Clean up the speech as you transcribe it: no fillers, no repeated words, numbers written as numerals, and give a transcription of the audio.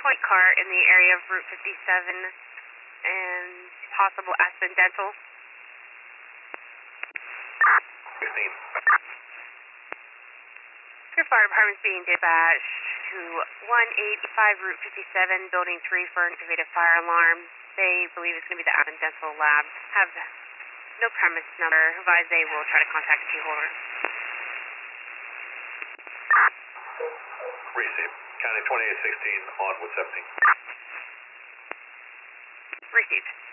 point car in the area of Route 57 and possible accidental. 16. Your fire department is being dispatched to 185 Route 57, Building 3 for an activated fire alarm. They believe it's going to be the accidental lab. Have no premise number. Advise they will try to contact the key holder. Receive. County 2816 on with 17. Received.